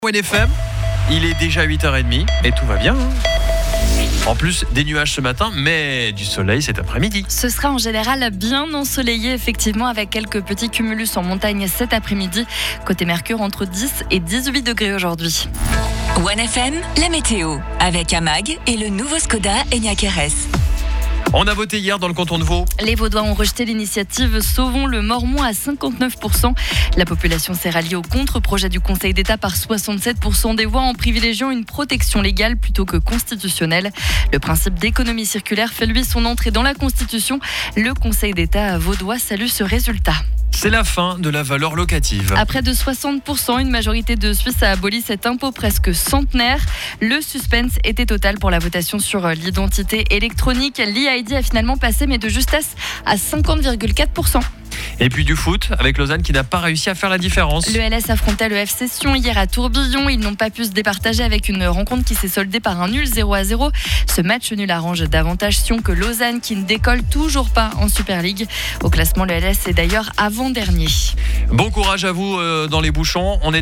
FM, il est déjà 8h30 et tout va bien. En plus, des nuages ce matin, mais du soleil cet après-midi. Ce sera en général bien ensoleillé, effectivement, avec quelques petits cumulus en montagne cet après-midi. Côté Mercure, entre 10 et 18 degrés aujourd'hui. 1FM, la météo, avec Amag et le nouveau Skoda Enyaq RS. On a voté hier dans le canton de Vaud. Les Vaudois ont rejeté l'initiative Sauvons le Mormont à 59%. La population s'est ralliée au contre-projet du Conseil d'État par 67% des voix en privilégiant une protection légale plutôt que constitutionnelle. Le principe d'économie circulaire fait lui son entrée dans la Constitution. Le Conseil d'État vaudois salue ce résultat. C'est la fin de la valeur locative. À près de 60%, une majorité de Suisses a aboli cet impôt presque centenaire. Le suspense était total pour la votation sur l'identité électronique. L'e-ID a finalement passé, mais de justesse, à 50,4%. Et puis du foot, avec Lausanne qui n'a pas réussi à faire la différence. Le LS affrontait le FC Sion hier à Tourbillon. Ils n'ont pas pu se départager avec une rencontre qui s'est soldée par un nul 0-0. Ce match nul arrange davantage Sion que Lausanne qui ne décolle toujours pas en Super League. Au classement, le LS est d'ailleurs avant-dernier. Bon courage à vous dans les bouchons. On est